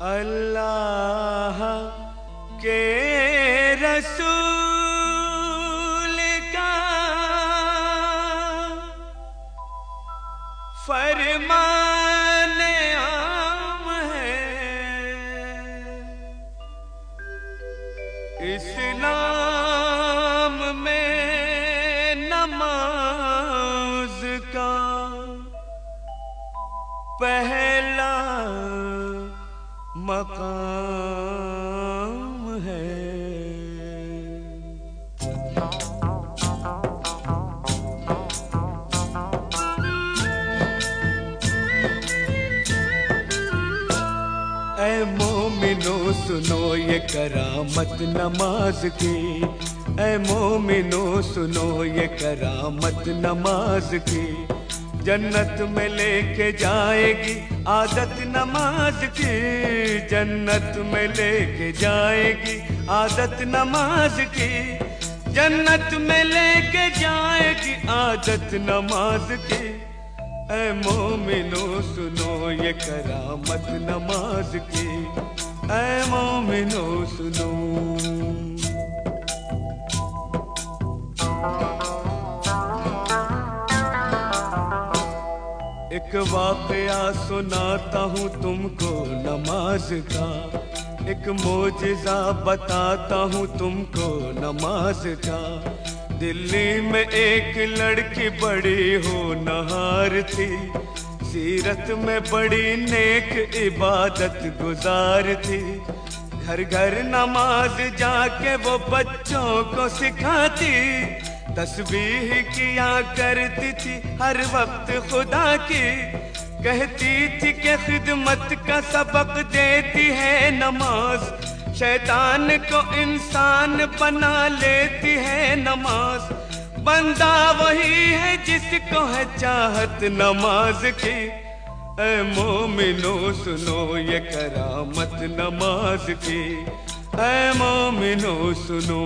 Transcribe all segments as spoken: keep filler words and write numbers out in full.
अल्लाह के रसूल का फरमान आम है, इस्लाम में नमाज का पहला मकाम है। ऐ मोमिनो सुनो ये करामत नमाज की, ऐ मोमिनो सुनो ये करामत नमाज की। जन्नत में लेके जाएगी आदत नमाज की, जन्नत में लेके जाएगी आदत नमाज की, जन्नत में लेके जाएगी आदत नमाज की। ऐ मोमिनो सुनो ये करामत नमाज की, ऐ मोमिनो सुनो। एक वाकया सुनाता हूँ तुमको नमाज का, एक मोजिज़ा बताता हूँ तुमको नमाज का। दिल्ली में एक लड़की बड़ी होनहार थी, सीरत में बड़ी नेक इबादत गुजार थी। घर घर नमाज जाके वो बच्चों को सिखाती, तस्बीह किया करती थी हर वक्त खुदा की। कहती थी कि खिदमत का सबक देती है नमाज, शैतान को इंसान बना लेती है नमाज। बंदा वही है जिसको है चाहत नमाज की। ऐ मोमिनो सुनो ये करामत नमाज की, ऐ मोमिनो सुनो।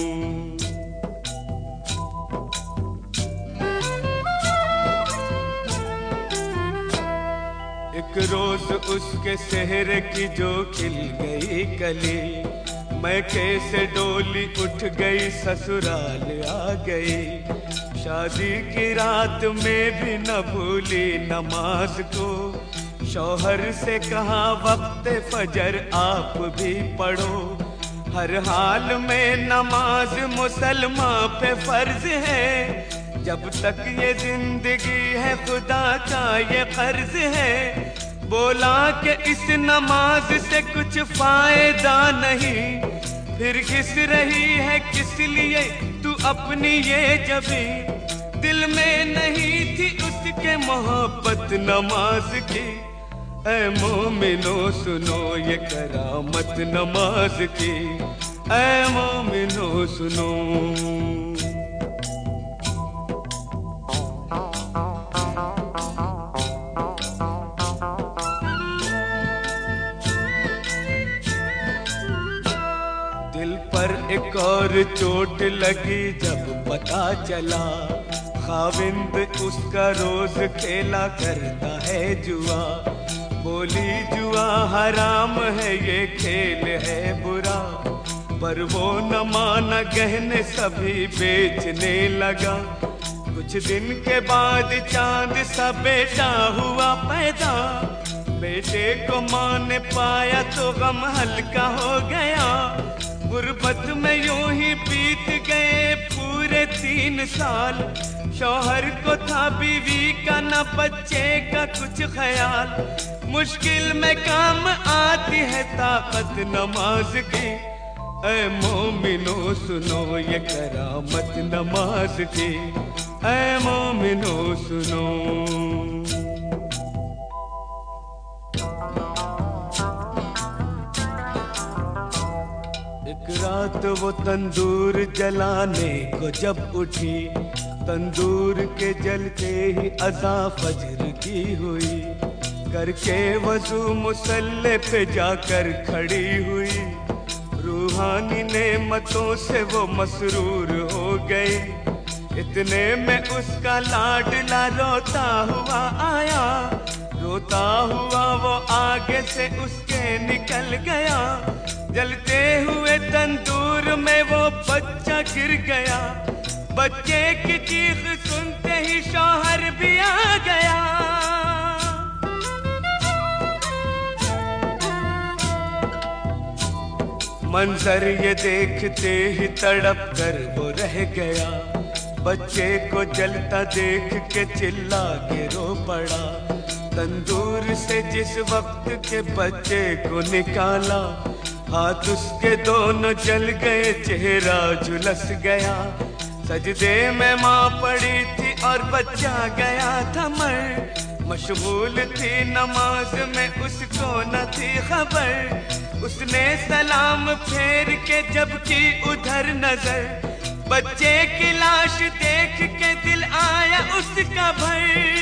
एक रोज उसके सेहरे की जो खिल गई कली, मैं कैसे डोली उठ गई ससुराल आ गई। शादी की रात में भी न भूली नमाज को, शौहर से कहा वक्त फजर आप भी पढ़ो। हर हाल में नमाज मुसलमान पे फर्ज है, जब तक ये जिंदगी है खुदा का ये कर्ज है। बोला कि इस नमाज से कुछ फायदा नहीं, फिर घिस रही है किस लिए तू अपनी ये जबी। दिल में नहीं थी उसके मोहब्बत नमाज की। ऐ मोमिनो सुनो ये करामत नमाज की, ऐ मोमिनो सुनो। दिल पर एक और चोट लगी जब पता चला, खाविंद उसका रोज खेला करता है जुआ। बोली जुआ हराम है ये खेल है बुरा, पर वो न माना गहने सभी बेचने लगा। कुछ दिन के बाद चांद सा बेटा हुआ पैदा, बेटे को माँ ने पाया तो गम हल्का हो गया। गुर्बत में यूं ही बीत गए पूरे तीन साल, शौहर को था बीवी का न बच्चे का कुछ ख्याल। मुश्किल में काम आती है ताकत नमाज की। ऐ मोमिनो सुनो ये करामत नमाज की, ऐ मोमिनो सुनो। एक रात वो तंदूर जलाने को जब उठी, तंदूर के जलते ही अज़ा फजर की हुई। करके वज़ू मुसल्ले पे जाकर खड़ी हुई, रूहानी नेमतों से वो मसरूर हो गई। इतने में उसका लाडला रोता हुआ आया, रोता हुआ वो आगे से उसके से निकल गया। जलते हुए तंदूर में वो बच्चा गिर गया। बच्चे की चीख सुनते ही शौहर भी आ गया। मंजर ये देखते ही तड़प कर वो रह गया। बच्चे को जलता देख के चिल्ला के रो पड़ा। तंदूर से जिस वक्त के बच्चे को निकाला, हाथ उसके दोनों जल गए, चेहरा झुलस गया। सजदे में माँ पड़ी थी और बच्चा गया था मर। मशगूल थी नमाज में, उसको न थी खबर। उसने सलाम फेर के जब की उधर नजर, बच्चे की लाश देख के दिल आया उसका भर।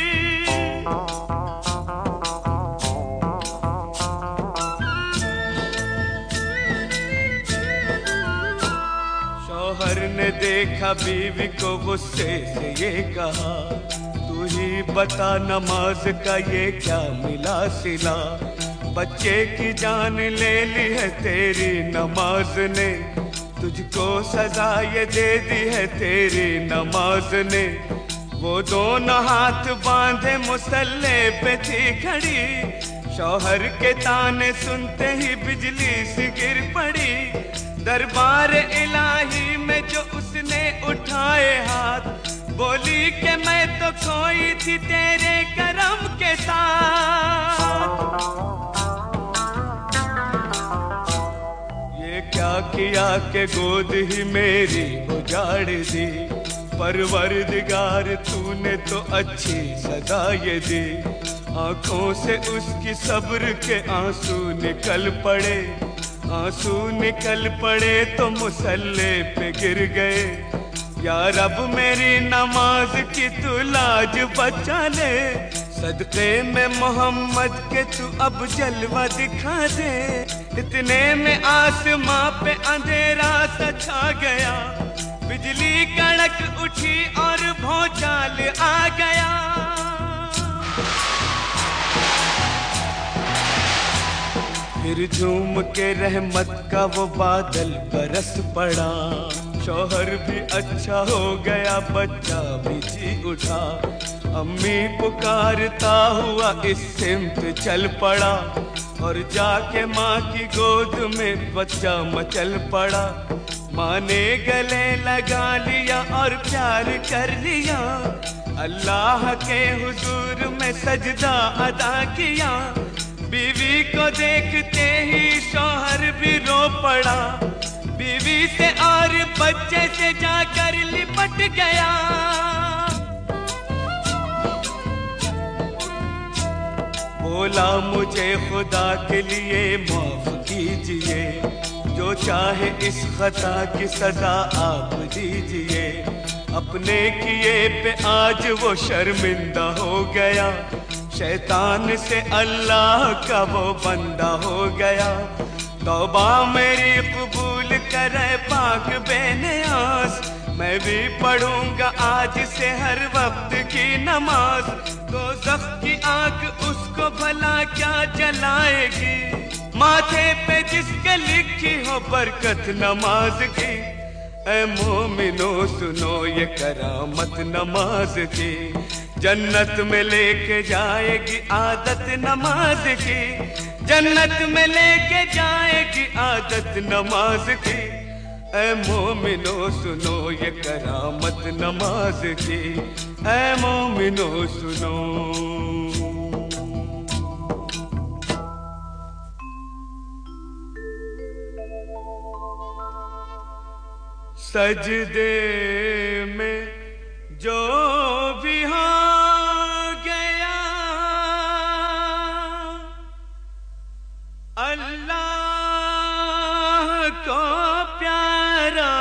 शौहर ने देखा बीवी को, गुस्से से ये कहा, तू ही बता नमाज का ये क्या मिला सिला। बच्चे की जान ले ली है तेरी नमाज ने, तुझको सजा ये दे दी है तेरी नमाज ने। वो दोनों हाथ बांधे मुसल्ले पे थी खड़ी। शौहर के ताने सुनते ही बिजली सी गिर पड़ी। दरबार इलाही में जो उसने उठाए हाथ, बोली कि मैं तो खोई थी तेरे करम के साथ। ये क्या किया कि गोद ही मेरी उजाड़ दी। परवरदिगार तूने तो अच्छी सजा ये दी। आंखों से उसकी सब्र के आंसू निकल पड़े। आंसू निकल पड़े तो मुसल्ले पे गिर गए। या रब मेरी नमाज की तू लाज बचा ले। सदक़े में मोहम्मद के तू अब जलवा दिखा दे। इतने में आसमां पे अंधेरा सा छा गया। बिजली कड़क उठी और भौचाल आ गया। फिर झूम के रहमत का वो बादल बरस पड़ा। शौहर भी अच्छा हो गया, बच्चा भी जी उठा। अम्मी पुकारता हुआ इस सिमत चल पड़ा। और जाके माँ की गोद में बच्चा मचल पड़ा। माँ ने गले लगा लिया और प्यार कर लिया। अल्लाह के हुजूर में सजदा अदा किया। बीवी को देखते ही शौहर भी रो पड़ा। बीवी से और बच्चे से जाकर लिपट गया। बोला मुझे खुदा के लिए माफ कीजिए। जो चाहे इस खता की सजा आप दीजिए। अपने किए पे आज वो शर्मिंदा हो गया। शैतान से अल्लाह का वो बंदा हो गया। तौबा मेरी कबूल करे पाक बेनियाज। मैं भी पढ़ूंगा आज से हर वक्त की नमाज। दोज़ख की आग उसको भला क्या जलाएगी। माथे पे जिसके लिखी हो बरकत नमाज की। ऐ मोमिनो सुनो ये करामत नमाज की। जन्नत में लेके जाएगी आदत नमाज की। जन्नत में लेके जाएगी आदत नमाज की। ऐ मोमिनो सुनो ये करामत नमाज की। ऐ मोमिनो सुनो। सजदे में जो भी हो गया, अल्लाह को प्यारा,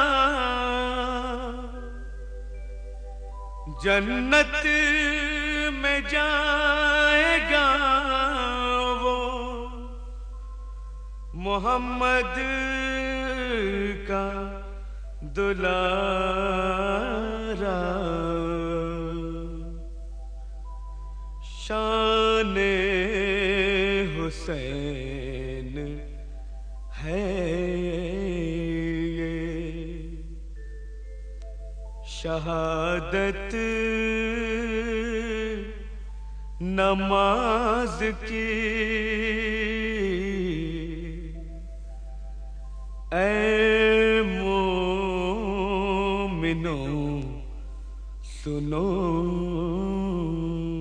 जन्नत में जाएगा वो। मोहम्मद का दुलारा, शान हुसैन हुसैन है ये। शहादत नमाज की ऐ मोमिनो सुनो।